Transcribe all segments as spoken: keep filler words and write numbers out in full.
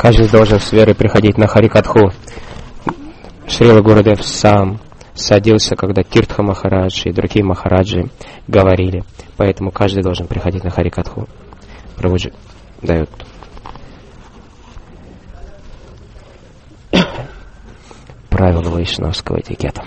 Каждый должен с верой приходить на Харикатху. Шрила Гурудев сам садился, когда Тиртха Махараджи и другие Махараджи говорили. Поэтому каждый должен приходить на Харикатху. Прабхуджи дает правила вайшнавского этикета.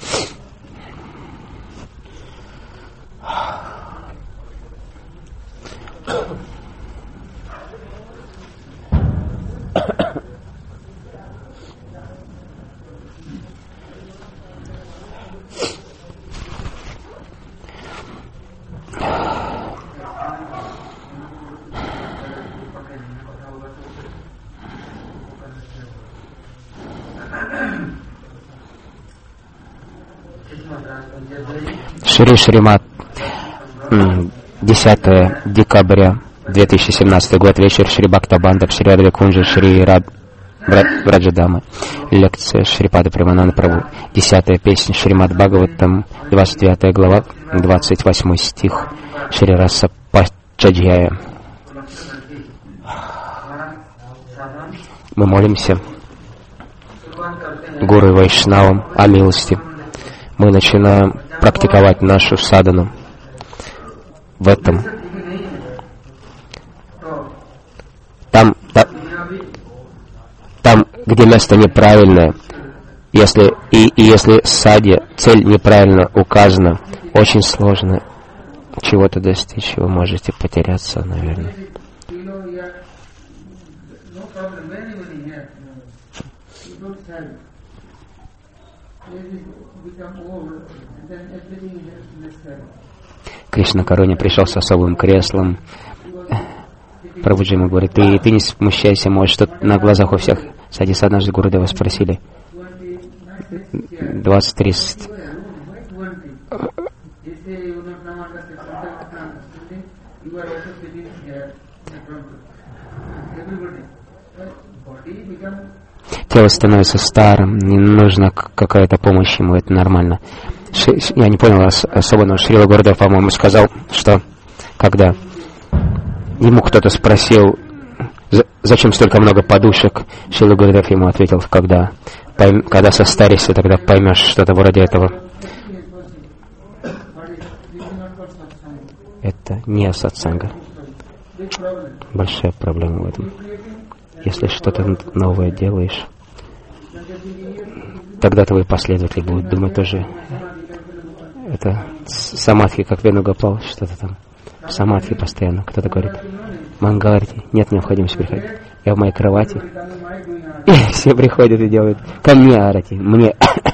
Шри Шримат, десятое декабря две тысячи семнадцатый год, вечер Шри Бхактабанда в Шри Адвайкунджи, Шри Рад Раджадама. Лекция Шрипада Премананда Прабху. Десятая песня Шримад Бхагаватам, двадцать девятая глава, двадцать восьмой стих Шри Раса Пачаджьяя. Мы молимся Гуру и Вайшнавам о милости. Мы начинаем практиковать нашу садану в этом. Там, та, там, где место неправильное, если, и, и если в саде цель неправильно указана, очень сложно чего-то достичь, вы можете потеряться, наверное. Кришна Короне пришел с особым креслом. Прабхуджи ему говорит: ты, ты не смущайся, может, что на глазах у всех. Садись, однажды Гурудева спросили. двадцать тридцать. Тело становится старым, не нужна какая-то помощь ему, это нормально. Ши, я не понял особо, но Шрила Гурудев, по-моему, сказал, что когда ему кто-то спросил, зачем столько много подушек, Шрила Гурудев ему ответил, когда, пойм, когда состаришься, тогда поймешь что-то вроде этого. Это не сатсанга. Большая проблема в этом. Если что-то новое делаешь, тогда твои последователи будут думать тоже. Это самадхи, как Венугопал, что-то там. В самадхи постоянно. Кто-то говорит: Мангаларти, нет необходимости приходить. Я в моей кровати. И все приходят и делают ко мне арати, мне.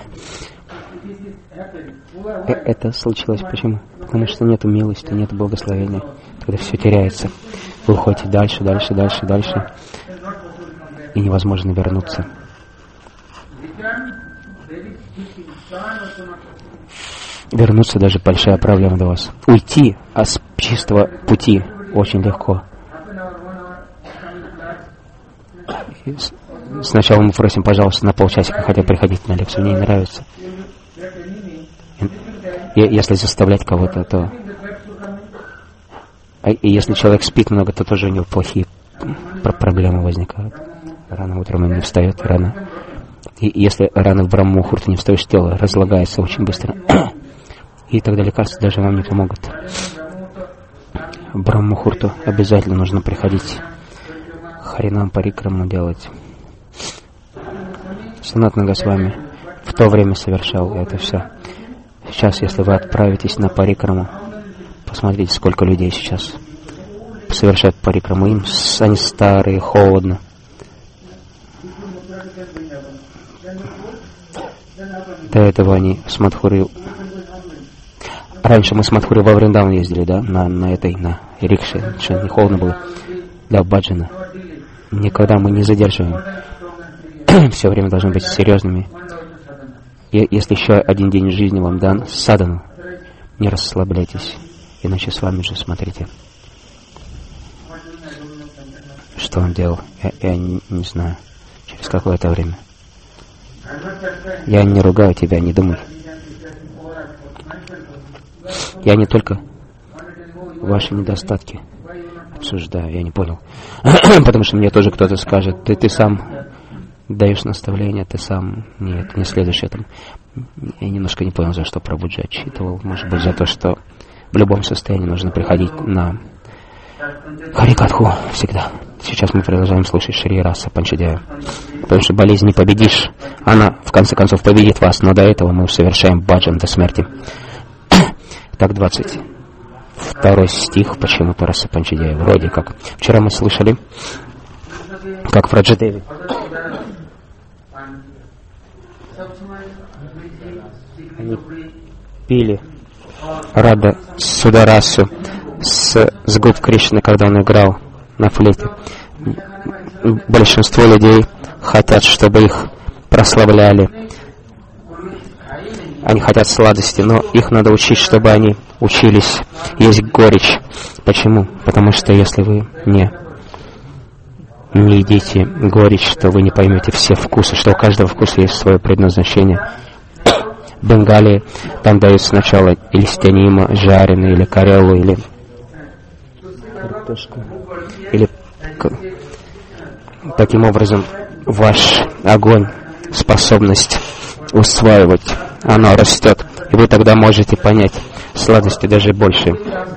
Это случилось почему? Потому что нету милости, нету благословения. Тогда все теряется. Вы уходите дальше, дальше, дальше, дальше. И невозможно вернуться. Вернуться даже большая проблема для вас. Уйти от чистого пути очень легко. И сначала мы просим, пожалуйста, на полчасика хотя бы приходить на лекцию. Мне не нравится. И если заставлять кого-то, то... И если человек спит много, то тоже у него плохие проблемы возникают. Рано утром он не встает, рано. И если рано в Брахма-мухурту не встаешь, тело разлагается очень быстро. И тогда лекарства даже вам не помогут. В Брахма-мухурту обязательно нужно приходить. Харинам парикраму делать. Санатана Госвами в то время совершал это все. Сейчас, если вы отправитесь на парикраму, посмотрите, сколько людей сейчас совершают парикраму. Им они старые, холодно. До этого они с Мадхури... Раньше мы с Мадхури во Вриндаван ездили, да, на, на этой, на рикше, что не холодно было, для баджана. Никогда мы не задерживаем. Все время должны быть серьезными. И, если еще один день жизни вам дан, садану, не расслабляйтесь, иначе с вами же смотрите. Что он делал, я, я не, не знаю, через какое-то время. Я не ругаю тебя, не думай. Я не только ваши недостатки. обсуждаю, я не понял. Потому что мне тоже кто-то скажет, ты, ты сам даешь наставления, ты сам нет, не следуешь этому. Я немножко не понял, за что Прабхуджи отчитывал. Может быть, за то, что в любом состоянии нужно приходить на Харикатху всегда. Сейчас мы продолжаем слушать Шри Раса Панчадьяя. Потому что болезнь не победишь. Она, в конце концов, победит вас, но до этого мы совершаем баджан до смерти. Так, двадцать второй стих почему-то Раса Панчадьяя. Вроде как. Вчера мы слышали, как в Раджадеве они пили Рада Сударасу с, с губ Кришны, когда он играл на флейте. Большинство людей хотят, чтобы их прославляли. Они хотят сладости, но их надо учить, чтобы они учились есть горечь. Почему? Потому что если вы не, не едите горечь, то вы не поймете все вкусы, что у каждого вкуса есть свое предназначение. В Бенгалии там дают сначала или стянима жареный, или кареллу, или картошку. Или таким образом ваш огонь, способность усваивать, оно растет. И вы тогда можете понять сладости даже больше.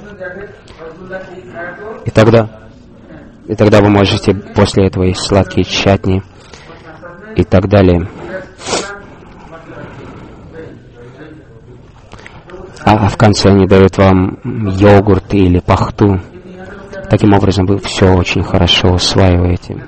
И тогда, и тогда вы можете после этого есть сладкие чатни и так далее. А в конце они дают вам йогурт или пахту. Таким образом, вы все очень хорошо усваиваете.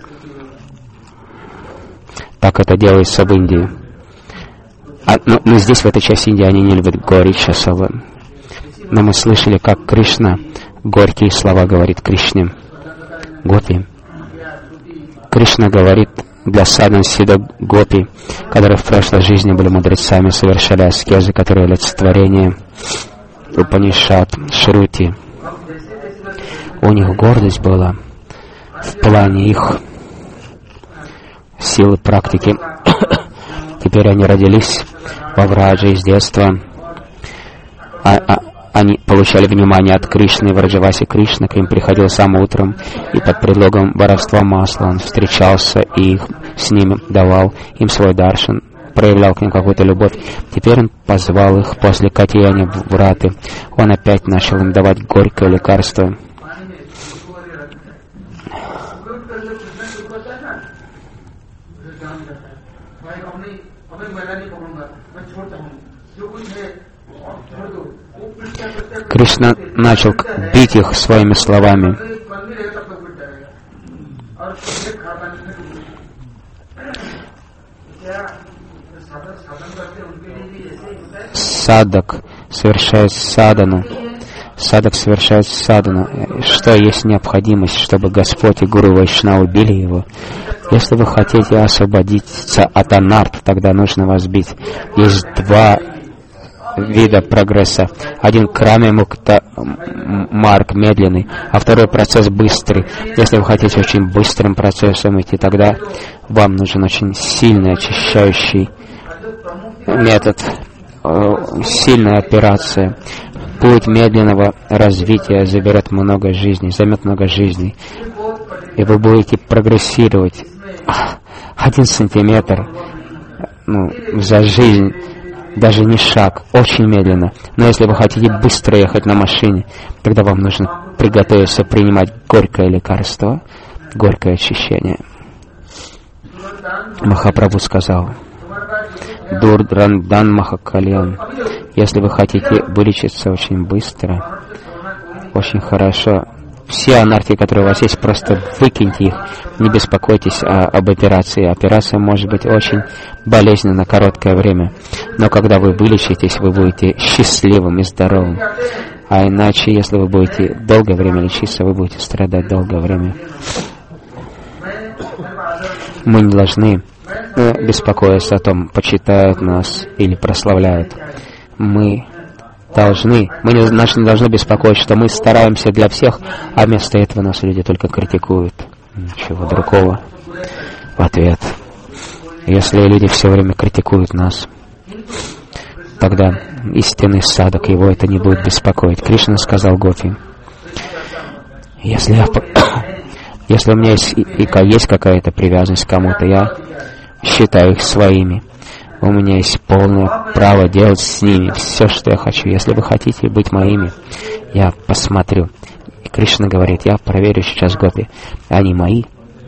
Так это делается в Индии. А, но, но здесь, в этой части Индии, они не любят горечь особо. Но мы слышали, как Кришна горькие слова говорит Кришне. Гопи. Кришна говорит для Садан Сида Гопи, которые в прошлой жизни были мудрецами, совершали аскезы, которые олицетворение Упанишад, Шрути. У них гордость была в плане их силы практики. Теперь они родились во Врадже из детства. А, а, они получали внимание от Кришны. В Враджавасе Кришна к ним приходил сам утром, и под предлогом воровства масла он встречался и их, с ними давал им свой даршан, проявлял к ним какую-то любовь. Теперь он позвал их после катияния в Враты. Он опять начал им давать горькое лекарство. Кришна начал бить их своими словами. Садак совершает садану. Садак совершает садану. Что есть необходимость, чтобы Господь и Гуру Вайшнава убили его? Если вы хотите освободиться от анарт, тогда нужно вас бить. Есть два вида прогресса. Один крами мукта марк, медленный, а второй процесс быстрый. Если вы хотите очень быстрым процессом идти, тогда вам нужен очень сильный очищающий метод, сильная операция. Путь медленного развития заберет много жизней, займет много жизней, и вы будете прогрессировать один сантиметр ну, за жизнь. Даже не шаг, очень медленно. Но если вы хотите быстро ехать на машине, тогда вам нужно приготовиться принимать горькое лекарство, горькое очищение. Махапрабху сказал: Дурдрандан Махакальян. Если вы хотите вылечиться очень быстро, очень хорошо, все анархии, которые у вас есть, просто выкиньте их. Не беспокойтесь о, об операции. Операция может быть очень болезненна на короткое время. Но когда вы вылечитесь, вы будете счастливым и здоровым. А иначе, если вы будете долгое время лечиться, вы будете страдать долгое время. Мы не должны беспокоиться о том, почитают нас или прославляют. Мы должны, мы не, нас не должны беспокоить, что мы стараемся для всех, а вместо этого нас люди только критикуют. Ничего другого в ответ. Если люди все время критикуют нас, тогда истинный садак, его это не будет беспокоить. Кришна сказал Гопи: Если, я, если у меня есть, и, и, есть какая-то привязанность к кому-то, я считаю их своими. У меня есть полное право делать с ними все, что я хочу. Если вы хотите быть моими, я посмотрю. И Кришна говорит, я проверю сейчас гопи. Они мои?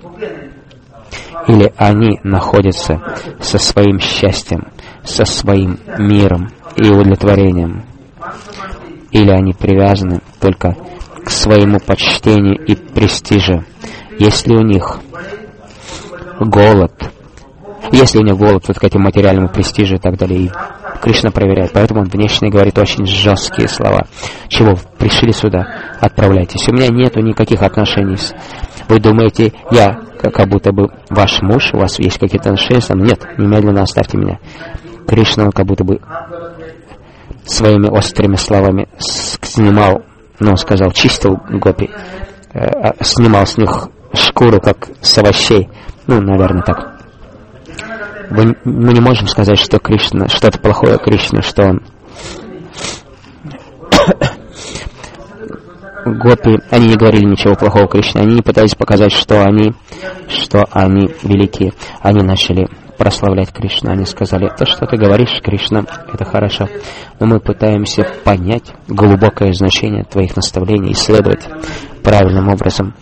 Или они находятся со своим счастьем, со своим миром и удовлетворением? Или они привязаны только к своему почтению и престижу? Если у них голод, если у них голод вот к этим материальному престижу и так далее, и Кришна проверяет. Поэтому он внешне говорит очень жесткие слова. Чего пришли сюда? Отправляйтесь. У меня нету никаких отношений с... Вы думаете, я как будто бы ваш муж, у вас есть какие-то отношения со мной? Нет, немедленно оставьте меня. Кришна, он как будто бы своими острыми словами снимал, ну, сказал, чистил гопи, э, снимал с них шкуру, как с овощей. Ну, наверное, так. Вы, мы не можем сказать, что Кришна, что-то плохое Кришна, что он... Гопи, они не говорили ничего плохого Кришне, они не пытались показать, что они, что они великие. Они начали прославлять Кришну, они сказали, то, что ты говоришь, Кришна, это хорошо, но мы пытаемся понять глубокое значение твоих наставлений и следовать правильным образом.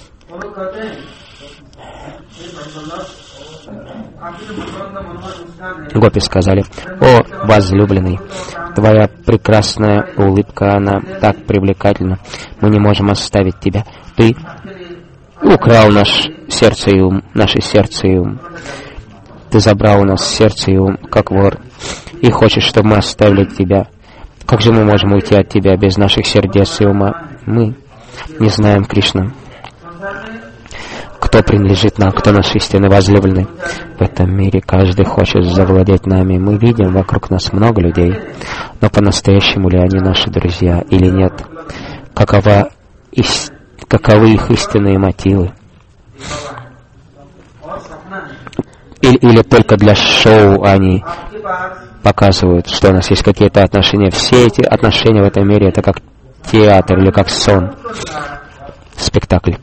Гопи сказали, о, возлюбленный, твоя прекрасная улыбка, она так привлекательна, мы не можем оставить тебя. Ты украл наш сердце и ум, наше сердце и ум. Ты забрал у нас сердце и ум, как вор, и хочешь, чтобы мы оставили тебя. Как же мы можем уйти от тебя без наших сердец и ума? Мы не знаем, Кришна, кто принадлежит нам, кто наш истинный возлюбленный. В этом мире каждый хочет завладеть нами. Мы видим вокруг нас много людей, но по-настоящему ли они наши друзья или нет? Какова, ис... Каковы их истинные мотивы? Или, или только для шоу они показывают, что у нас есть какие-то отношения. Все эти отношения в этом мире — это как театр или как сон, спектакль.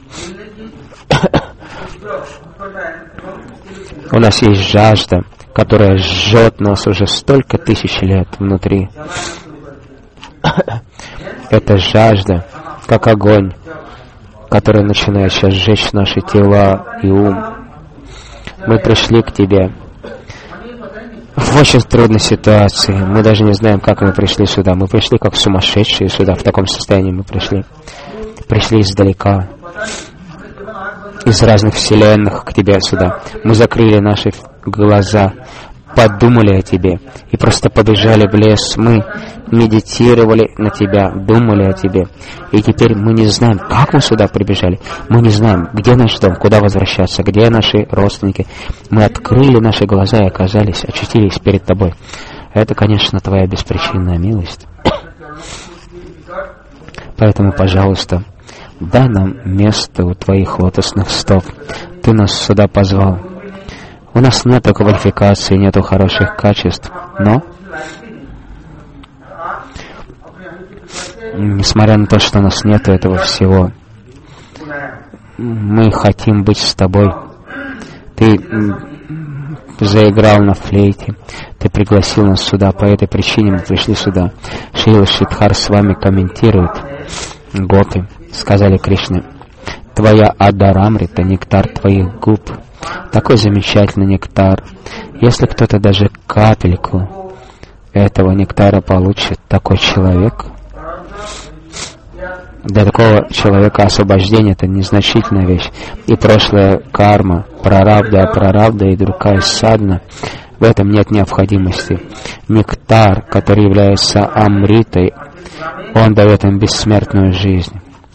У нас есть жажда, которая жжет нас уже столько тысяч лет внутри. Это жажда, как огонь, который начинает сейчас сжечь наши тела и ум. Мы пришли к тебе в очень трудной ситуации. Мы даже не знаем, как мы пришли сюда. Мы пришли как сумасшедшие сюда. В таком состоянии мы пришли. Пришли издалека, из разных вселенных к тебе сюда. Мы закрыли наши глаза, подумали о тебе и просто побежали в лес. Мы медитировали на тебя, думали о тебе. И теперь мы не знаем, как мы сюда прибежали. Мы не знаем, где наш дом, куда возвращаться, где наши родственники. Мы открыли наши глаза и оказались, очутились перед тобой. Это, конечно, твоя беспричинная милость. Поэтому, пожалуйста, дай нам место у твоих лотосных стоп. Ты нас сюда позвал. У нас нету квалификации, нету хороших качеств, но, несмотря на то, что у нас нету этого всего, мы хотим быть с тобой. Ты заиграл на флейте, ты пригласил нас сюда, по этой причине мы пришли сюда. Шрила Шридхар с вами комментирует. Гопи сказали Кришне, твоя Адарамрита, нектар твоих губ, такой замечательный нектар. Если кто-то даже капельку этого нектара получит, такой человек, для такого человека освобождение — это незначительная вещь. И прошлая карма, прарабда, прарабда и другая садна, в этом нет необходимости. Нектар, который является амритой, он дает им бессмертную жизнь.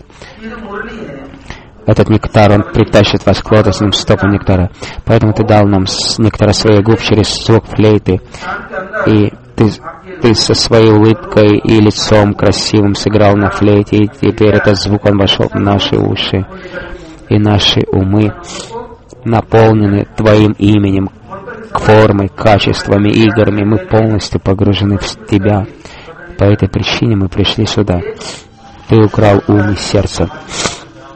Этот нектар, он притащит вас к лотосным стопам нектара. Поэтому ты дал нам нектар своих губ через звук флейты. И ты, ты со своей улыбкой и лицом красивым сыграл на флейте. И теперь этот звук, он вошел в наши уши. И наши умы наполнены твоим именем, формой, качествами, играми. Мы полностью погружены в тебя. По этой причине мы пришли сюда. Ты украл ум и сердце.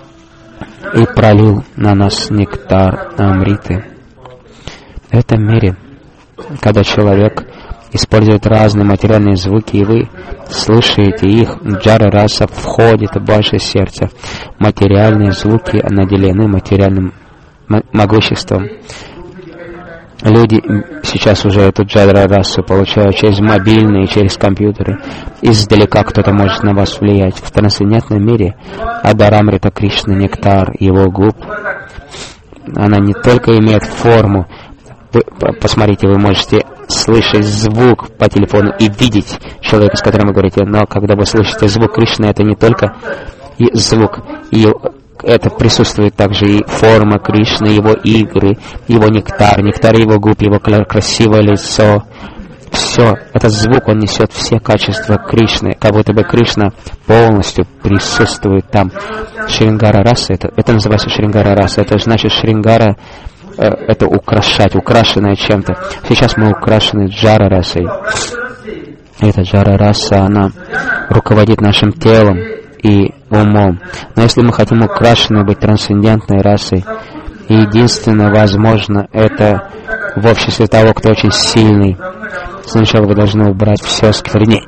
и пролил на нас нектар Амриты. В этом мире, когда человек использует разные материальные звуки, и вы слышите их, джара раса входит в ваше сердце. Материальные звуки наделены материальным могуществом. Люди сейчас уже эту джара расу получают через мобильные, через компьютеры. Издалека кто-то может на вас влиять. В трансцендентном мире Адар Амрита Кришна, нектар его губ, она не только имеет форму. Вы, посмотрите, вы можете слышать звук по телефону и видеть человека, с которым вы говорите, но когда вы слышите звук Кришны, это не только и звук, и это присутствует также и форма Кришны, его игры, его нектар, нектар его губ, его красивое лицо. Все, этот звук, он несет все качества Кришны, как будто бы Кришна полностью присутствует там. Шрингара раса, это, это называется Шрингара раса, это значит Шрингара, э, это украшать, украшенное чем-то. Сейчас мы украшены джара расой. Эта джара раса, она руководит нашим телом и умом. Но если мы хотим украшены быть трансцендентной расой, единственное возможно это в обществе того, кто очень сильный. Сначала вы должны убрать все осквернение,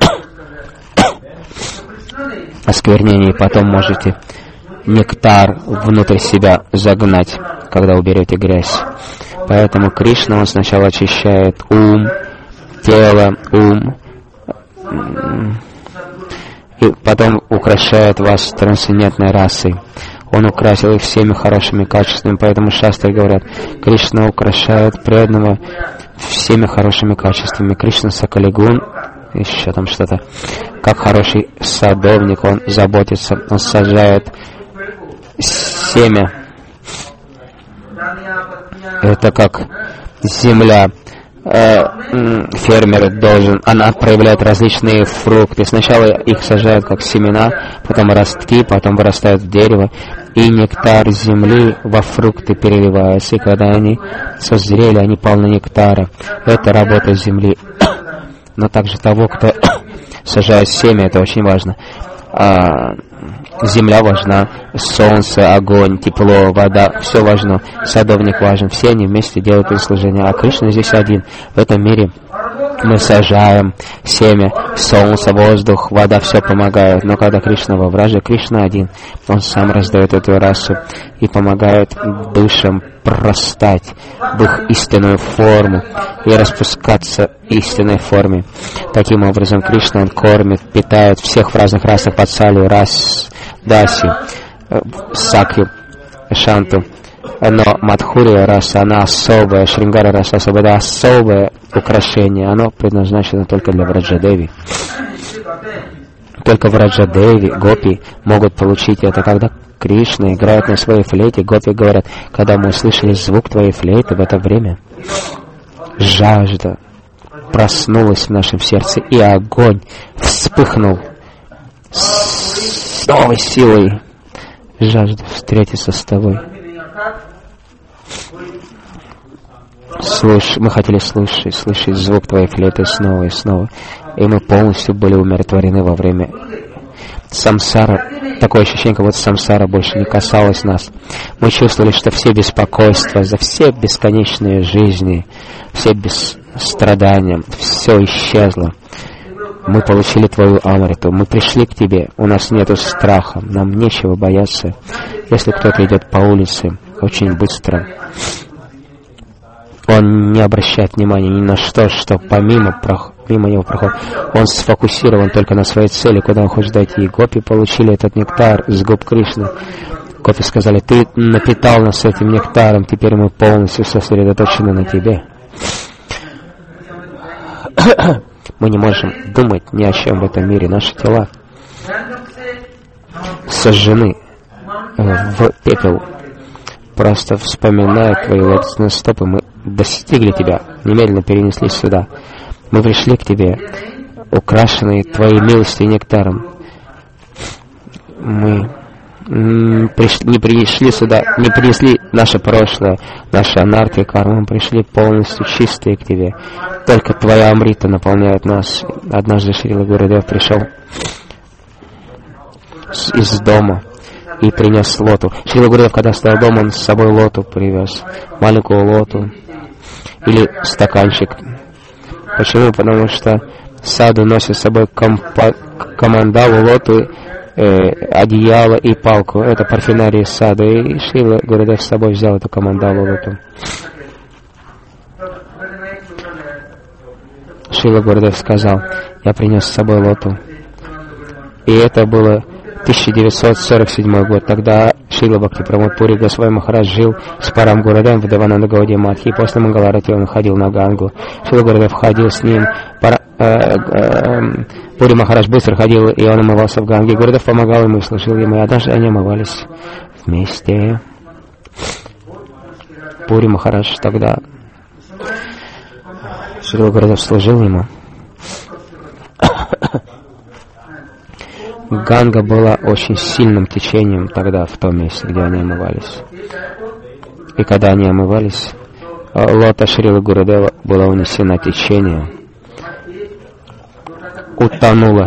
осквернение, и потом можете нектар внутрь себя загнать, когда уберете грязь. Поэтому Кришна, он сначала очищает ум, тело, ум, и потом украшает вас трансцендентной расой. Он украсил их всеми хорошими качествами, поэтому шастры говорят, Кришна украшает преданного всеми хорошими качествами. Кришна Сакалигун, еще там что-то, как хороший садовник, он заботится, он сажает семя. Это как земля. Фермер должен, она проявляет различные фрукты. Сначала их сажают как семена, потом ростки, потом вырастают в дерево, и нектар земли во фрукты переливается. И когда они созрели, они полны нектара. Это работа земли. Но также того, кто сажает семя, это очень важно. А, земля важна, солнце, огонь, тепло, вода, все важно, садовник важен, все они вместе делают это служение, а Кришна здесь один. В этом мире мы сажаем семя, солнце, воздух, вода, все помогает, но когда Кришна во враже, Кришна один, он сам раздает эту расу и помогает душам простать в их истинную форму и распускаться в истинной форме. Таким образом, Кришна, он кормит, питает всех в разных расах, Ватсалию, рас, Даси, Сакью, Шанту. Но Мадхурия раса, она особая, Шрингара раса особая, это особое украшение, оно предназначено только для Враджадеви. Только Враджадеви, гопи могут получить это, когда Кришна играет на своей флейте. Гопи говорят, когда мы услышали звук твоей флейты, в это время жажда проснулась в нашем сердце, и огонь вспыхнул с новой силой. Жажда встретиться с тобой. Слуш... Мы хотели слушать, слышать звук твоей флейты снова и снова, и мы полностью были умиротворены во время самсара. Такое ощущение, как будто самсара больше не касалась нас. Мы чувствовали, что все беспокойства за все бесконечные жизни, все без страдания, все исчезло. Мы получили твою Амриту, мы пришли к тебе, у нас нету страха, нам нечего бояться. Если кто-то идет по улице очень быстро, он не обращает внимания ни на что, что помимо мимо него проходит. Он сфокусирован только на своей цели, куда он хочет дойти. И гопи получили этот нектар с губ Кришны. Гопи сказали, ты напитал нас этим нектаром, теперь мы полностью сосредоточены на тебе. Мы не можем думать ни о чем в этом мире. Наши тела сожжены в пепел. Просто вспоминая твои лотосные стопы, мы достигли тебя, немедленно перенеслись сюда. Мы пришли к тебе, украшенные твоей милостью и нектаром. Мы пришли, не пришли сюда, не принесли наше прошлое, наши анархи и кармы, мы пришли полностью чистые к тебе. Только твоя Амрита наполняет нас. Однажды Шрила Гурудев пришел из дома, и принес лоту. Шрила Гурудев, когда стоял дома, он с собой лоту привез. Маленькую лоту. Или стаканчик. Почему? Потому что саду носит с собой компа- командалу, лоту, э, одеяло и палку. Это парфюмерия сада. И Шрила Гурудев с собой взял эту командалу, лоту. Шрила Гурудев сказал: я принес с собой лоту. И это было тысяча девятьсот сорок седьмой год. Тогда Шрила Бхактипрамод Пури Госвами Махарадж жил с Парам Гурудевом в Девананда Гаудия Матхи. И после Мангаларати он ходил на Гангу. Шрила Гурудев ходил с ним. Пара, э, э, Пури Махарадж быстро ходил, и он омывался в Ганге. Гурудев помогал ему и служил ему. И однажды они омывались вместе. Пури Махарадж тогда... Шрила Гурудев служил ему. Ганга была очень сильным течением тогда в том месте, где они омывались. И когда они омывались, лота Шрилы Гурудева была унесена течением, утонула.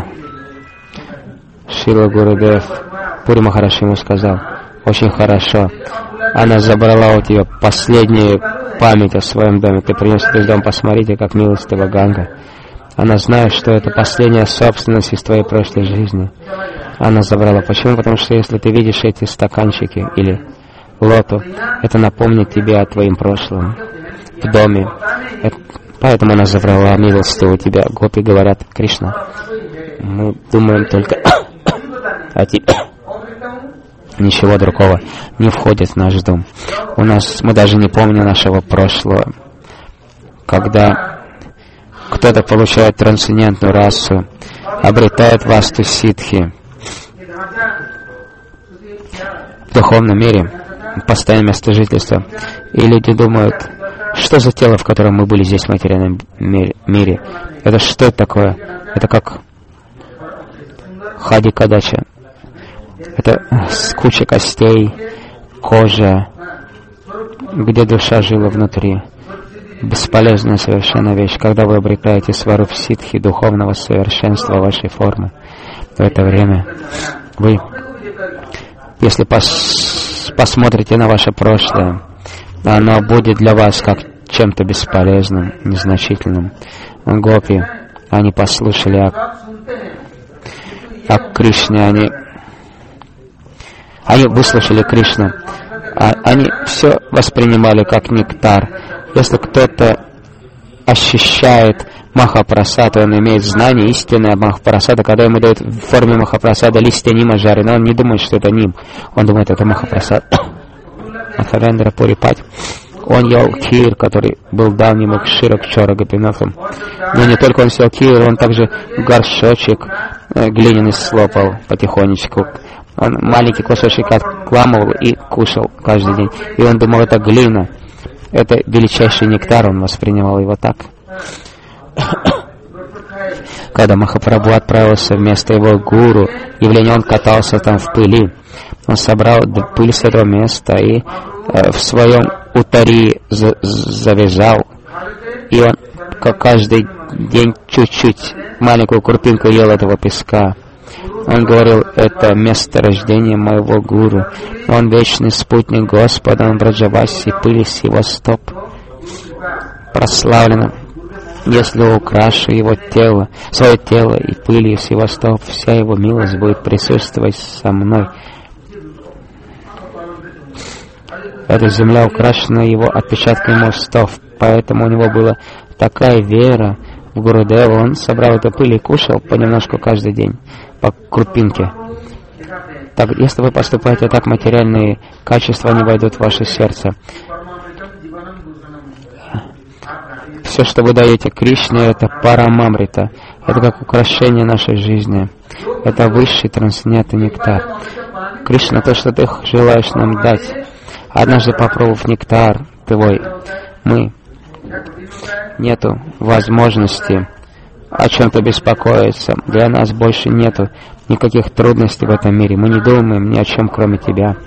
Шрила Гурудев, Пури Махарадж ему сказал: очень хорошо, она забрала у тебя последнюю память о своем доме. Ты принес этот дом, посмотрите, как милостива Ганга. Она знает, что это последняя собственность из твоей прошлой жизни. Она забрала. Почему? Потому что если ты видишь эти стаканчики или лоту, это напомнит тебе о твоем прошлом в доме. Это, поэтому она забрала милостиву у тебя. Гопи говорят: Кришна, мы думаем только о тебе. Ничего другого не входит в наш дом. У нас, мы даже не помним нашего прошлого. Когда кто-то получает трансцендентную расу, обретает васту ситхи в духовном мире, постоянное место жительства, и люди думают: что за тело, в котором мы были здесь в материальном мире? Это что это такое? Это как хади кадача. Это куча костей, кожа, где душа жила внутри. Бесполезная совершенно вещь. Когда вы обретаете сваруб ситхи, духовного совершенства вашей формы, в это время вы, если пос посмотрите на ваше прошлое, оно будет для вас как чем-то бесполезным, незначительным. Гопи, они послушали о, о Кришне, они, они выслушали Кришну, а, они все воспринимали как нектар. Если кто-то ощущает Махапрасада, он имеет знание истинное Махапрасада, когда ему дают в форме Махапрасада листья нимаджары, но он не думает, что это ним, он думает, это Махапрасад. Махарендра Пурипати, он ел кир, который был давним Акшира Кчора Гопинатом. Но не только он съел кир, он также горшочек э, глиняный слопал потихонечку. Он маленький кусочек откламывал и кушал каждый день. И он думал, это глина. Это величайший нектар, он воспринимал его так. Когда Махапрабху отправился вместо его гуру, явление, он катался там в пыли. Он собрал пыль с этого места и э, в своем утари за завязал. И он как каждый день чуть-чуть, маленькую крупинку ел этого песка. Он говорил: это место рождения моего гуру. Он вечный спутник Господа, он Браджаваси, пыли с его стоп. Прославлено. Если украшу его тело, свое тело и пылью с его стоп, вся его милость будет присутствовать со мной. Эта земля украшена его отпечатками его стоп, поэтому у него была такая вера в Гурудева. Он собрал эту пыль и кушал понемножку каждый день, по крупинке. Так, если вы поступаете так, материальные качества не войдут в ваше сердце. Все, что вы даете Кришне, это парамамрита. Это как украшение нашей жизни. Это высший трансцендентный нектар. Кришна, то, что ты желаешь нам дать. Однажды попробовав нектар твой, мы нету возможности о чем-то беспокоиться. Для нас больше нету никаких трудностей в этом мире. Мы не думаем ни о чем, кроме тебя.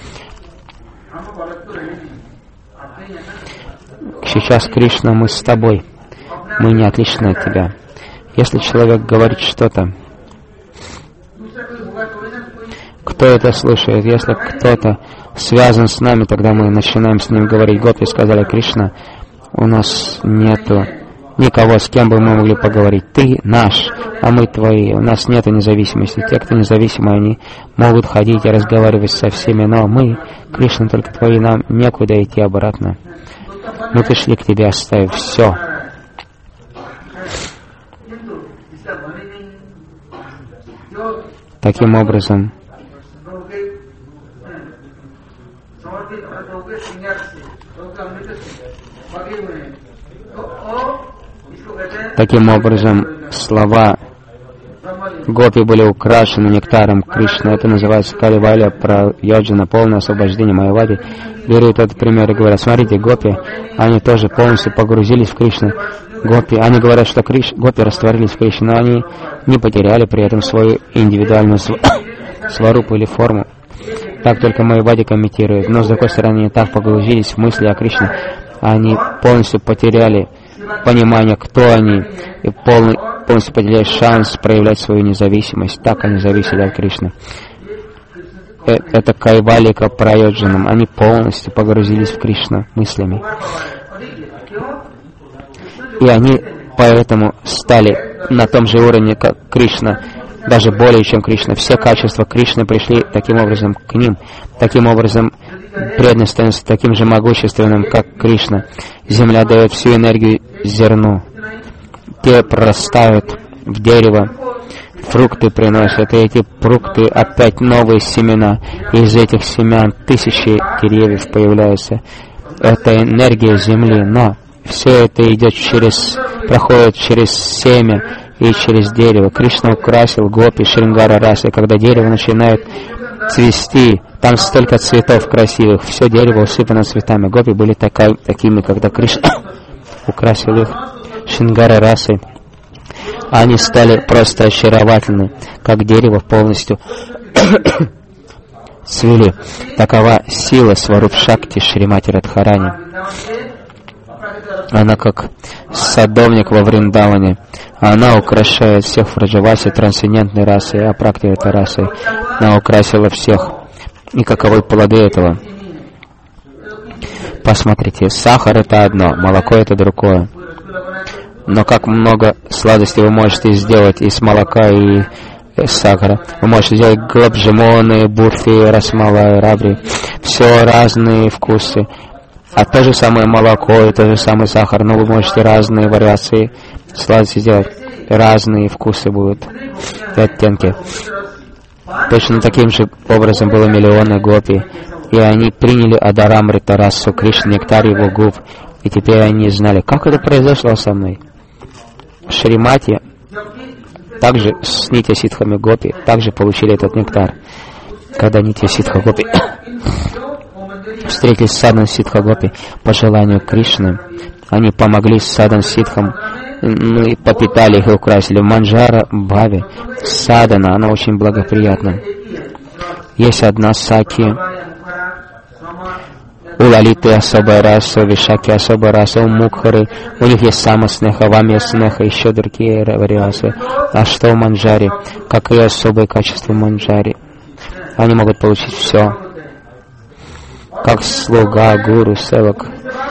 Сейчас, Кришна, мы с тобой. Мы не отличны от тебя. Если человек говорит что-то, кто это слушает? Если кто-то связан с нами, тогда мы начинаем с ним говорить. Гопи сказали: Кришна, у нас нету никого, с кем бы мы могли поговорить. Ты наш, а мы твои. У нас нет независимости. Те, кто независимы, они могут ходить и разговаривать со всеми. Но мы, Кришна, только твои, нам некуда идти обратно. Мы пришли к тебе, оставив все. Таким образом, Таким образом, слова Гопи были украшены нектаром Кришны. Это называется Каливалия про йоджана, полное освобождение Майявади. Берут этот пример и говорят: смотрите, Гопи, они тоже полностью погрузились в Кришну. Гопи, они говорят, что Криш, Гопи растворились в Кришне, но они не потеряли при этом свою индивидуальную св... сварупу или форму. Так только Майявади комментирует. Но с другой стороны, они так погрузились в мысли о Кришне, они полностью потеряли понимание, кто они, и полный, полностью потеряли шанс проявлять свою независимость. Так они зависели от Кришны. Это кайвалика прайоджанам. Они полностью погрузились в Кришну мыслями. И они поэтому стали на том же уровне, как Кришна, даже более, чем Кришна. Все качества Кришны пришли таким образом к ним. Таким образом, преданность становится таким же могущественным, как Кришна. Земля дает всю энергию зерну. Те прорастают в дерево, фрукты приносят, и эти фрукты опять новые семена. И из этих семян тысячи деревьев появляются. Это энергия земли, но все это идет через, проходит через семя и через дерево. Кришна украсил гопи Шрингара расы. Когда дерево начинает цвести, там столько цветов красивых, все дерево усыпано цветами. Гопи были такая, такими, когда Кришна украсил их Шрингара расы. Они стали просто очаровательны, как дерево полностью цвели. Такова сила Сваруп Шакти Шримати Радхарани. Она как садовник во Вриндаване. Она украшает всех в Раджавасе трансцендентной расой, а практика расой. Она украсила всех. И каковы плоды этого? Посмотрите, сахар — это одно, молоко — это другое. Но как много сладостей вы можете сделать из молока и сахара. Вы можете сделать гулаб-джамуны, бурфи, расмалай, рабри. Все разные вкусы. А то же самое молоко и то же самый сахар, но вы можете разные вариации сладости сделать. Разные вкусы будут и оттенки. Точно таким же образом было миллионы гопи. И они приняли Адарамрита расу Кришны, нектар его губ. И теперь они знали, как это произошло со мной. Шримати также с Нитья Ситхами Гопи также получили этот нектар. Когда Нитья Ситха Гопи встретились с Садан Ситха Гопи по желанию Кришны, они помогли Садан Ситхам, ну и попитали их и украсили. Манджара Бхави, Садана, она очень благоприятна. Есть одна Саки, у Лалиты особая раса, у Вишаки особая раса, у Мукхары, у них есть Самаснеха, Вамья Снеха, еще другие вариации. А что у Манджари? Какие особые качества Манджари? Они могут получить все. Как слуга, гуру, севак,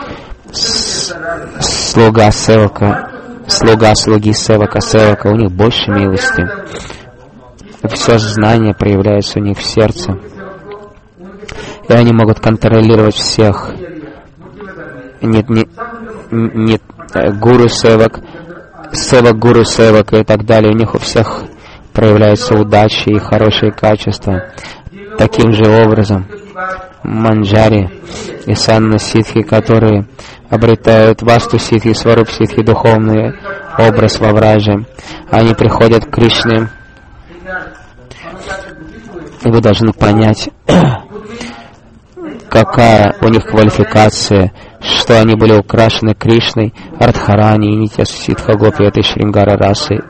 слуга, севака, слуга, слуги, севака, севака, у них больше милости. Все знание проявляется у них в сердце. И они могут контролировать всех. Нет, нет, нет, гуру, севак, севак, гуру, севак и так далее. У них у всех проявляются удачи и хорошие качества. Таким же образом Манджари и Санна Ситхи, которые обретают Васту Ситхи, Сваруп Ситхи, духовный образ во Враже, они приходят к Кришне. И вы должны понять, какая у них квалификация, что они были украшены Кришной, Радхарани и Нитья Ситха Гопи этой Шрингара расы.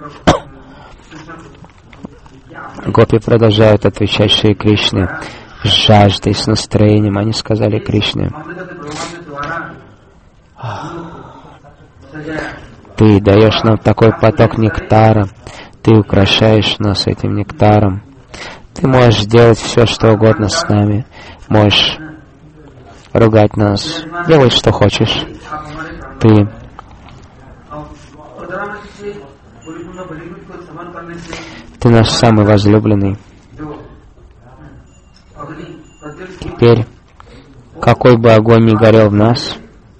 Гопи продолжают отвечать Шри Кришне с жаждой, с настроением. Они сказали Кришне: ты даешь нам такой поток нектара, ты украшаешь нас этим нектаром, Ты можешь делать все, что угодно с нами. Можешь ругать нас. Делай, что хочешь. Ты Ты наш самый возлюбленный. Теперь, какой бы огонь ни горел в нас,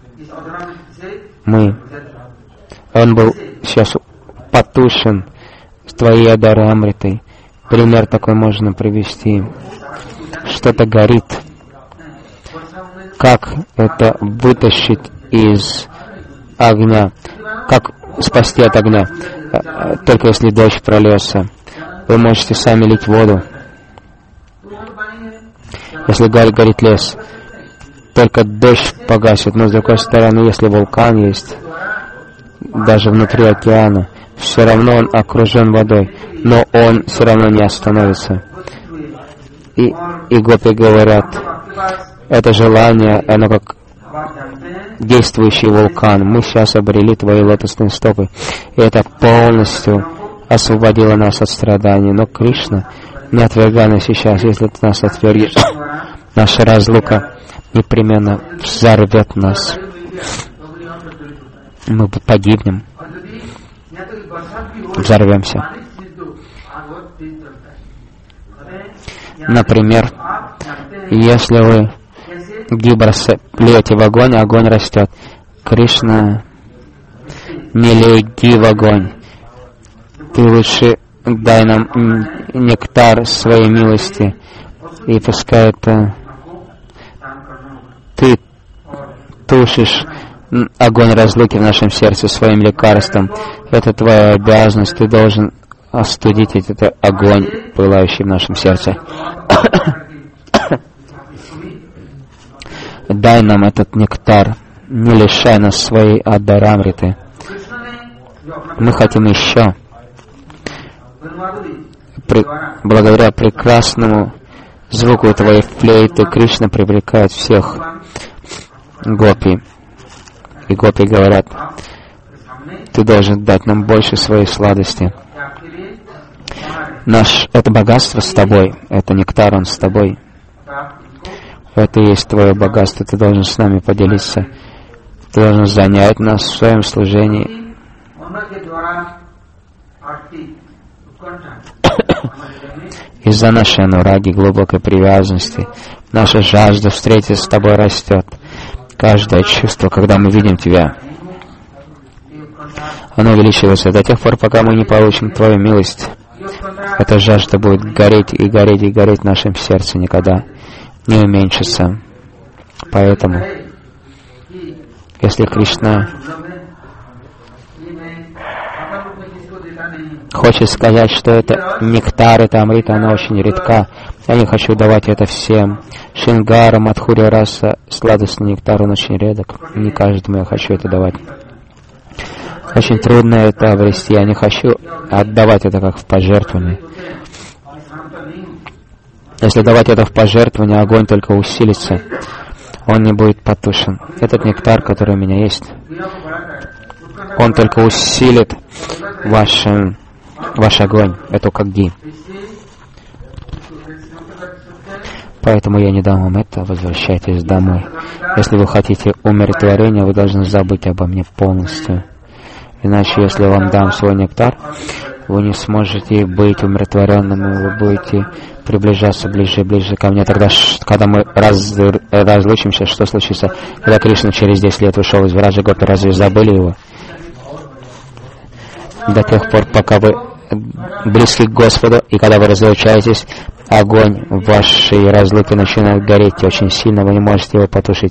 мы, он был сейчас потушен с твоей Адары Амритой. Пример такой можно привести. Что-то горит. Как это вытащить из огня? Как спасти от огня? Только если дождь прольется. Вы можете сами лить воду. Если горит лес, только дождь погасит. Но с другой стороны, если вулкан есть, даже внутри океана, все равно он окружен водой, но он все равно не остановится. И, и гопи говорят, это желание, оно как действующий вулкан. Мы сейчас обрели твои лотосные стопы, и это полностью освободило нас от страданий. Но Кришна, не отвергай нас сейчас. Если ты нас отвергнешь, наша разлука непременно взорвет нас. Мы погибнем, взорвемся. Например, если вы гиброс льете в огонь, огонь растет. Кришна, не лей ги в огонь. Ты лучше дай нам нектар своей милости, и пускай это ты тушишь огонь разлуки в нашем сердце своим лекарством. Это твоя обязанность, ты должен остудить этот огонь, пылающий в нашем сердце. Дай нам этот нектар, не лишай нас своей Адарамриты. Мы хотим еще. При, благодаря прекрасному звуку твоей флейты Кришна привлекает всех гопи. И гопи говорят, ты должен дать нам больше своей сладости. Наш, это богатство с тобой, это нектар, он с тобой. Это и есть твое богатство, ты должен с нами поделиться. Ты должен занять нас в своем служении. Из-за нашей анураги, глубокой привязанности, наша жажда встретиться с тобой растет. Каждое чувство, когда мы видим тебя, оно увеличивается до тех пор, пока мы не получим твою милость. Эта жажда будет гореть и гореть и гореть в нашем сердце, никогда не уменьшится. Поэтому, если Кришна хочет сказать, что это нектар, это амрита, она очень редка, я не хочу давать это всем. Шингара, Мадхурья раса, сладостный нектар, он очень редок. Не каждому я хочу это давать. Очень трудно это обрести, я не хочу отдавать это как в пожертвование. Если давать это в пожертвование, огонь только усилится, он не будет потушен. Этот нектар, который у меня есть, он только усилит ваш, ваш огонь, это как ги. Поэтому я не дам вам это, возвращайтесь домой. Если вы хотите умиротворения, вы должны забыть обо мне полностью. Иначе, если я вам дам свой нектар, вы не сможете быть умиротворенными, вы будете приближаться ближе и ближе ко мне. Тогда, когда мы раз, разлучимся, что случится? Когда Кришна через десять лет ушел из Враджа Гопи, разве забыли его? До тех пор, пока вы близки к Господу, и когда вы разлучаетесь, огонь в вашей разлуке начинает гореть очень сильно, вы не можете его потушить.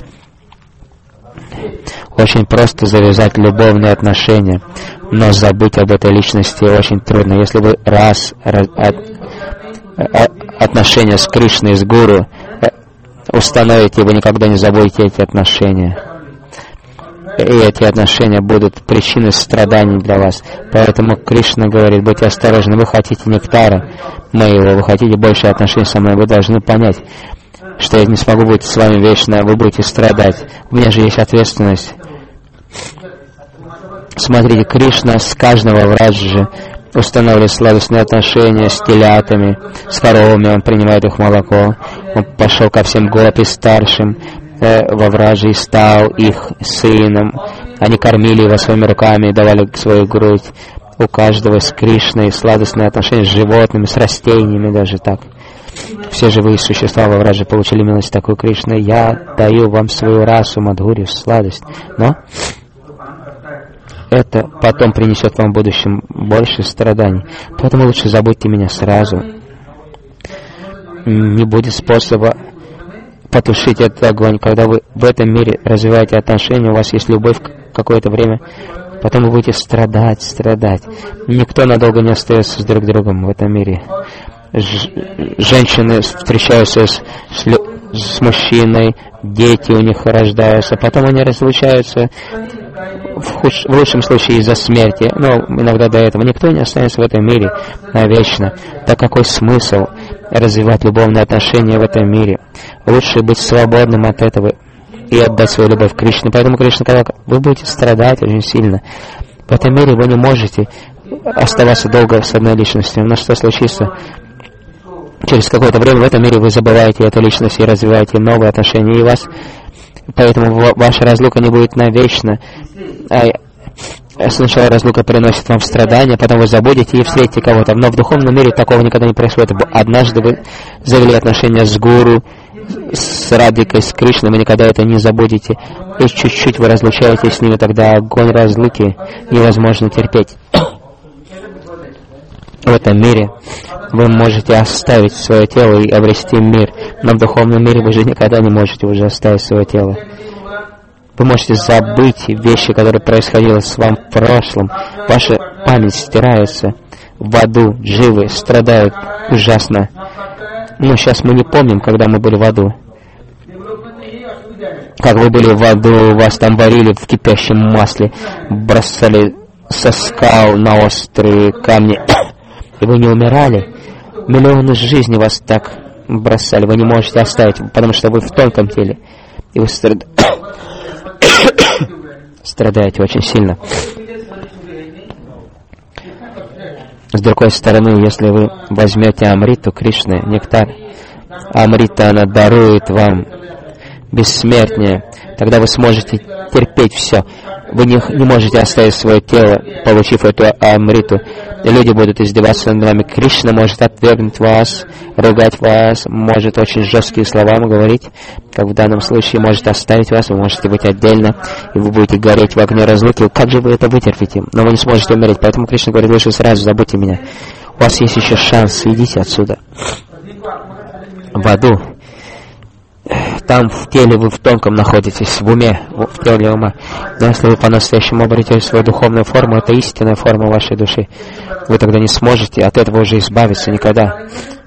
Очень просто завязать любовные отношения, но забыть об этой личности очень трудно. Если вы раз, раз от, от, отношения с Кришной, с Гуру установите, вы никогда не забудете эти отношения. И эти отношения будут причиной страданий для вас. Поэтому Кришна говорит, будьте осторожны, вы хотите нектара моего, вы хотите больше отношений со мной, вы должны понять, что я не смогу быть с вами вечно, вы будете страдать. У меня же есть ответственность. Смотрите, Кришна с каждого враджи устанавливает сладостные отношения с телятами, с коровами, он принимает их молоко. Он пошел ко всем гопи старшим э, во вражи и стал их сыном. Они кормили его своими руками, давали свою грудь. У каждого с Кришной сладостные отношения с животными, с растениями, даже так. Все живые существа во враже получили милость такую Кришны. Я даю вам свою расу, Мадхурию, сладость. Но это потом принесет вам в будущем больше страданий. Поэтому лучше забудьте меня сразу. Не будет способа потушить этот огонь. Когда вы в этом мире развиваете отношения, у вас есть любовь какое-то время, потом вы будете страдать, страдать. Никто надолго не остается с друг другом в этом мире. Ж- женщины встречаются с, с, с мужчиной, дети у них рождаются, потом они разлучаются, в, худ, в лучшем случае из-за смерти, но иногда до этого. Никто не останется в этом мире навечно. Так какой смысл развивать любовные отношения в этом мире? Лучше быть свободным от этого и отдать свою любовь Кришне. Поэтому Кришна сказал, вы будете страдать очень сильно. В этом мире вы не можете оставаться долго с одной личностью. Но что случится? Через какое-то время в этом мире вы забываете эту личность и развиваете новые отношения. И вас, поэтому ваша разлука не будет навечно. А сначала разлука приносит вам страдания, потом вы забудете и встретите кого-то. Но в духовном мире такого никогда не происходит. Однажды вы завели отношения с гуру, с Радикой, с Кришной, вы никогда это не забудете. И чуть-чуть вы разлучаетесь с ними, тогда огонь разлуки невозможно терпеть. В этом мире вы можете оставить свое тело и обрести мир, но в духовном мире вы же никогда не можете уже оставить свое тело. Вы можете забыть вещи, которые происходили с вами в прошлом. Ваша память стирается. В аду дживы страдают ужасно. Но сейчас мы не помним, когда мы были в аду. Как вы были в аду, вас там варили в кипящем масле, бросали со скал на острые камни, и вы не умирали. Миллионы жизней вас так бросали, вы не можете оставить, потому что вы в тонком теле, и вы страд... страдаете очень сильно. С другой стороны, если вы возьмете Амриту Кришны, нектар, Амрита, она дарует вам бессмертие, тогда вы сможете терпеть все. Вы не, не можете оставить свое тело, получив эту Амриту. И люди будут издеваться над вами. Кришна может отвергнуть вас, ругать вас, может очень жесткие слова говорить, как в данном случае может оставить вас, вы можете быть отдельно, и вы будете гореть в огне разлуки. Как же вы это вытерпите? Но вы не сможете умереть. Поэтому Кришна говорит, лучше сразу забудьте меня. У вас есть еще шанс, идите отсюда. В аду. Там в теле вы в тонком находитесь, в уме, в теле ума. Но если вы по-настоящему обретете свою духовную форму, это истинная форма вашей души. Вы тогда не сможете от этого уже избавиться никогда.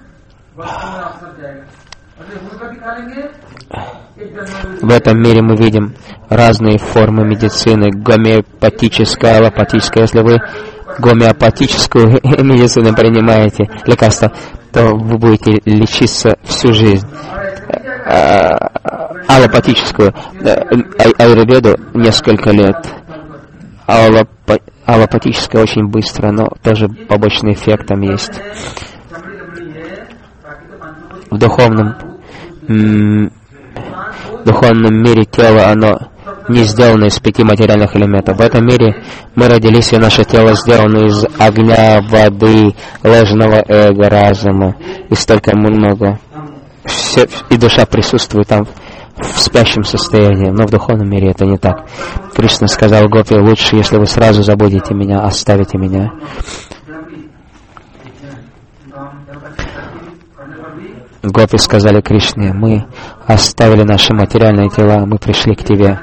В этом мире мы видим разные формы медицины, гомеопатическая, аллопатическая. Если вы гомеопатическую медицину принимаете, лекарства, то вы будете лечиться всю жизнь. Аллопатическую, аюрведу несколько лет. Аллопа, аллопатическая очень быстро, но тоже побочный эффект там есть. В духовном, м- в духовном мире тело, оно не сделано из пяти материальных элементов. В этом мире мы родились, и наше тело сделано из огня, воды, ложного эго, разума, и столько много. Все, и душа присутствует там в спящем состоянии, но в духовном мире это не так. Кришна сказал Гопи, лучше, если вы сразу забудете меня, оставите меня. Гопи сказали Кришне, мы оставили наши материальные тела, мы пришли к тебе.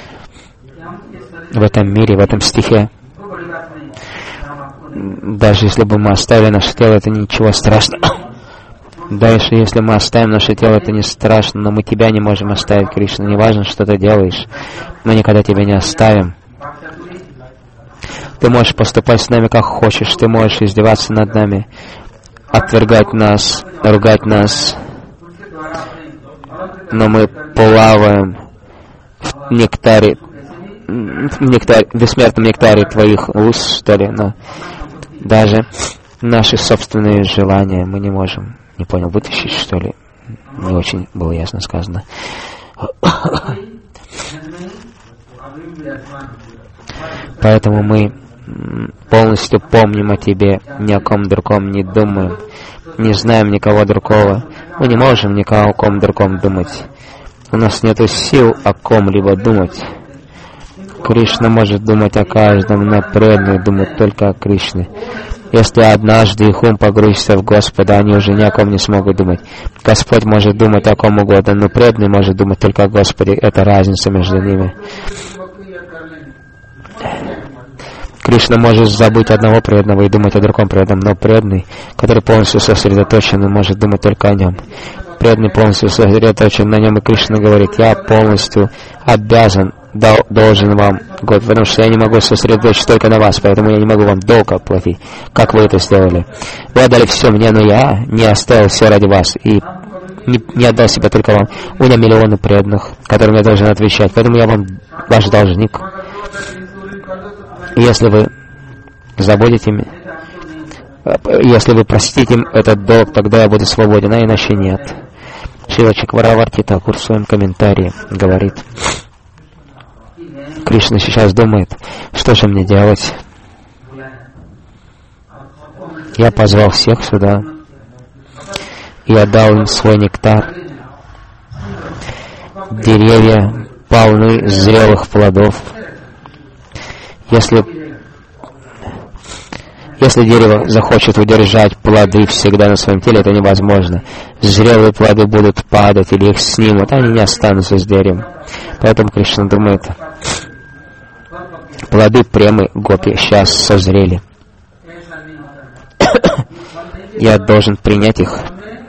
В этом мире, в этом стихе, даже если бы мы оставили наше тело, это ничего страшного. Дальше, если мы оставим наше тело, это не страшно, но мы тебя не можем оставить, Кришна. Не важно, что ты делаешь, мы никогда тебя не оставим. Ты можешь поступать с нами как хочешь, ты можешь издеваться над нами, отвергать нас, ругать нас, но мы плаваем в нектаре, в нектаре, в бессмертном нектаре твоих уст, что ли, но Даже наши собственные желания мы не можем, не понял, вытащить, что ли? Не очень было ясно сказано. Поэтому мы полностью помним о Тебе, ни о ком другом не думаем, не знаем никого другого. Мы не можем ни о ком другом думать. У нас нет сил о ком-либо думать. Кришна может думать о каждом, но преданные думают только о Кришне. Если однажды их ум погрузится в Господа, они уже ни о ком не смогут думать. Господь может думать о ком угодно, но преданный может думать только о Господе. Это разница между ними. Кришна может забыть одного преданного и думать о другом преданном, но преданный, который полностью сосредоточен, может думать только о нем. Преданный полностью сосредоточен на нем, и Кришна говорит: я полностью обязан, должен вам, God, потому что я не могу сосредоточиться только на вас, поэтому я не могу вам долг оплатить, как вы это сделали. Вы отдали все мне, но я не оставил все ради вас, и не, не отдал себя только вам. У меня миллионы преданных, которым я должен отвечать, поэтому я вам ваш должник. Если вы забудете меня, если вы простите им этот долг, тогда я буду свободен, а иначе нет. Шрила Чакраварти Такур в своем комментарии говорит: Кришна сейчас думает, что же мне делать. Я позвал всех сюда и отдал им свой нектар. Деревья полны зрелых плодов. Если, если дерево захочет удержать плоды всегда на своем теле, это невозможно. Зрелые плоды будут падать или их снимут, они не останутся с деревом. Поэтому Кришна думает: плоды премы гопи сейчас созрели. Я должен принять их.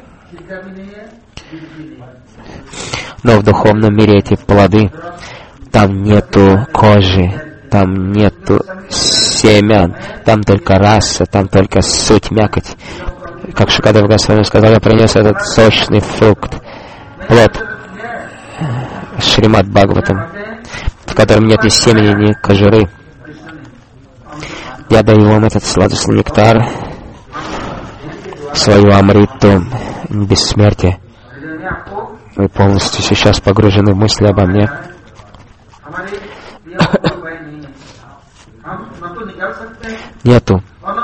Но в духовном мире эти плоды, там нету кожи, там нету семян, там только раса, там только суть, мякоть. Как Шукадев Госвами сказал, я принес этот сочный фрукт, плод Шримад Бхагаватам, в котором нет ни семени, ни кожуры. Я даю вам этот сладостный нектар, свою амриту, бессмертие. Вы полностью сейчас погружены в мысли обо мне. Нету.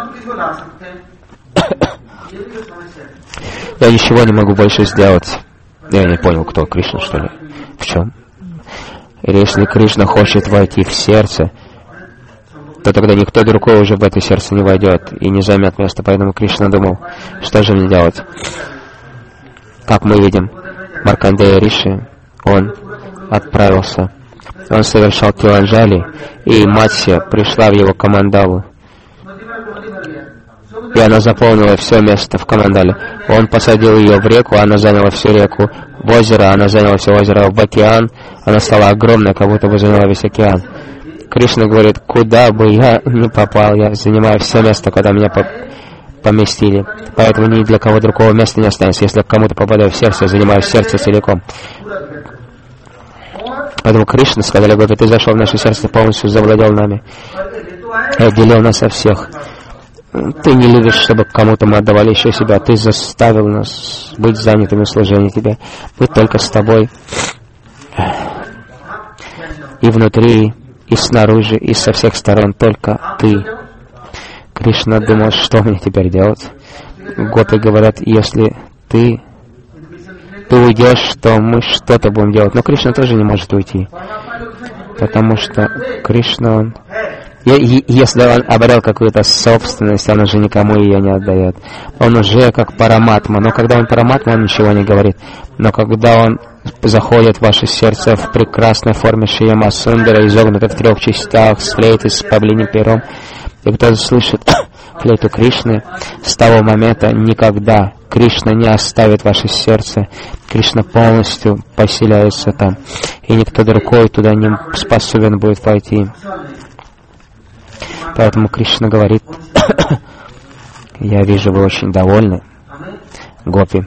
Я ничего не могу больше сделать. Я не понял, кто Кришна, что ли? В чем? Или если Кришна хочет войти в сердце, то тогда никто другой уже в это сердце не войдет и не займет место. Поэтому Кришна думал, что же мне делать? Как мы видим, Маркандея Риши, он отправился. Он совершал Тиланджали, и Матсия пришла в его Камандалу. И она заполнила все место в Камандале. Он посадил ее в реку, она заняла всю реку. В озеро, она заняла все озеро. В океан она стала огромной, как будто бы заняла весь океан. Кришна говорит: куда бы я ни попал, я занимаю все место, куда меня по поместили. Поэтому ни для кого другого места не останется. Если к кому-то попадаю в сердце, я занимаю сердце целиком. Поэтому Кришна, сказали, говорит: ты зашел в наше сердце, полностью завладел нами и отделил нас от всех. Ты не любишь, чтобы кому-то мы отдавали еще себя. Ты заставил нас быть занятыми в служении тебе. Быть только с тобой. И внутри, и снаружи, и со всех сторон только ты. Кришна думал, что мне теперь делать. Гопи говорят: если ты, ты уйдешь, то мы что-то будем делать. Но Кришна тоже не может уйти. Потому что Кришна, он... Если он обрел какую-то собственность, он уже никому ее не отдает. Он уже как параматма. Но когда он параматма, он ничего не говорит. Но когда он заходит в ваше сердце в прекрасной форме Шияма Сундара, изогнутой в трех частях, с флейтой, с павлиним пером, и кто-то слышит флейту Кришны, с того момента никогда Кришна не оставит ваше сердце. Кришна полностью поселяется там, и никто другой туда не способен будет войти. Поэтому Кришна говорит: я вижу, вы очень довольны, гопи.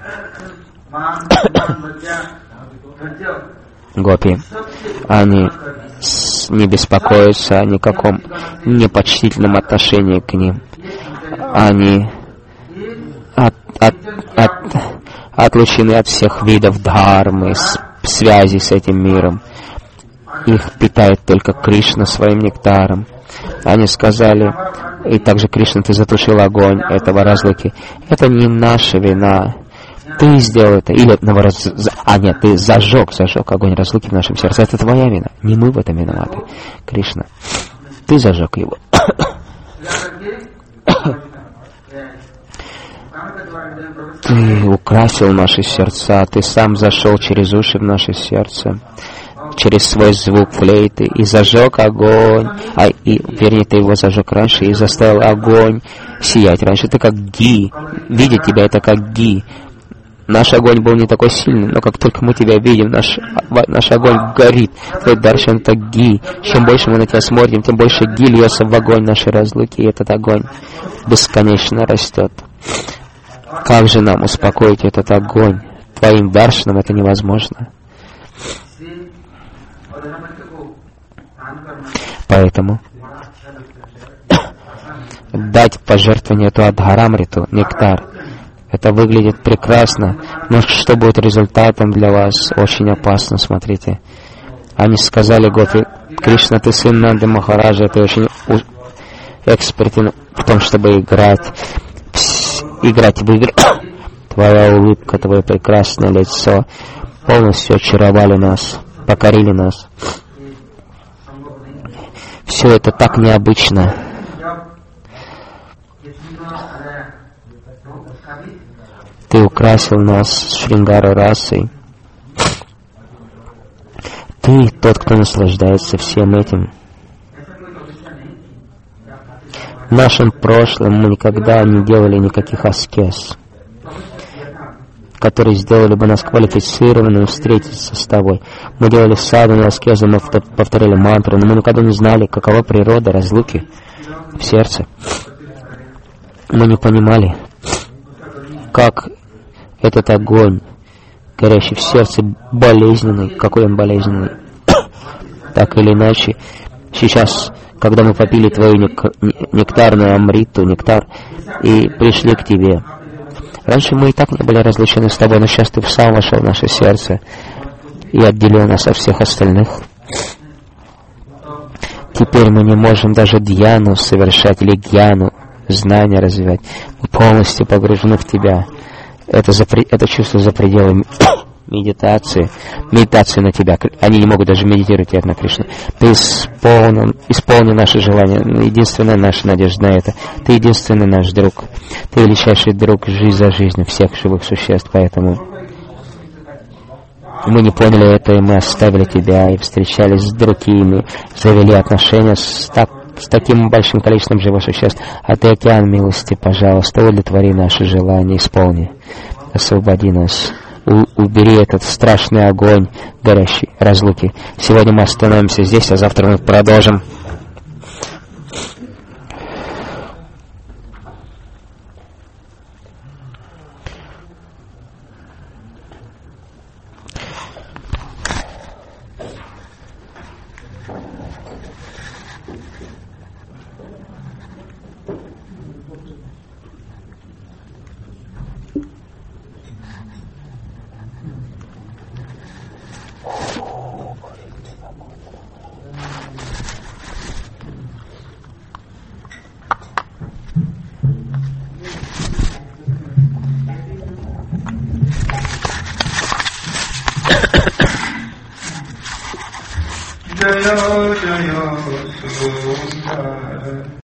Гопи, они не беспокоятся о никаком непочтительном отношении к ним. они от, от, от, отлучены от всех видов дхармы, с, связи с этим миром. Их питает только Кришна своим нектаром. Они сказали, и также Кришна, ты затушил огонь этого разлуки. Это не наша вина. Ты сделал это. Или, наоборот, а нет, ты зажег, зажег огонь разлуки в нашем сердце. Это твоя вина. Не мы в этом виноваты. Кришна, ты зажег его. Ты украсил наши сердца. Ты сам зашел через уши в наше сердце, через свой звук флейты, и зажег огонь, а, и, вернее, ты его зажег раньше и заставил огонь сиять раньше. Ты как ги. Видеть тебя — это как ги. Наш огонь был не такой сильный, но как только мы тебя видим, наш, наш огонь горит. Твой даршан — это ги. Чем больше мы на тебя смотрим, тем больше ги льется в огонь нашей разлуки, и этот огонь бесконечно растет. Как же нам успокоить этот огонь? Твоим даршаном это невозможно. Поэтому дать пожертвование эту Адхарамриту, нектар, это выглядит прекрасно, но что будет результатом для вас? Очень опасно, смотрите. Они сказали Гопи: Кришна, ты сын Нанды Махараджа, ты очень экспертен в том, чтобы играть, играть в игры. Твоя улыбка, твое прекрасное лицо полностью очаровали нас, покорили нас. Все это так необычно. Ты украсил нас Шрингару расой. Ты тот, кто наслаждается всем этим. В нашем прошлом мы никогда не делали никаких аскез, которые сделали бы нас квалифицированными встретиться с тобой. Мы делали садхану, аскезы, мы повторяли мантры, но мы никогда не знали, какова природа разлуки в сердце. Мы не понимали, как этот огонь, горящий в сердце, болезненный, какой он болезненный. Так или иначе, сейчас, когда мы попили твою нектарную амриту, нектар, и пришли к тебе, раньше мы и так не были разлучены с тобой, но сейчас ты сам вошел в наше сердце и отделил нас от всех остальных. Теперь мы не можем даже дьяну совершать или гьяну, знания развивать. Мы полностью погружены в тебя. Это, за, это чувство за пределами медитации. Медитации на тебя. Они не могут даже медитировать на Кришну. Ты исполнен, исполни наши желания. Единственная наша надежда на это. Ты единственный наш друг. Ты величайший друг жизнь за жизнью всех живых существ. Поэтому мы не поняли это, и мы оставили тебя и встречались с другими, завели отношения с, так, с таким большим количеством живых существ. А ты, океан милости, пожалуйста, удовлетвори наши желания, исполни, освободи нас, У, убери этот страшный огонь горящий разлуки. Сегодня мы остановимся здесь, а завтра мы продолжим. Jaya Jaya Sundara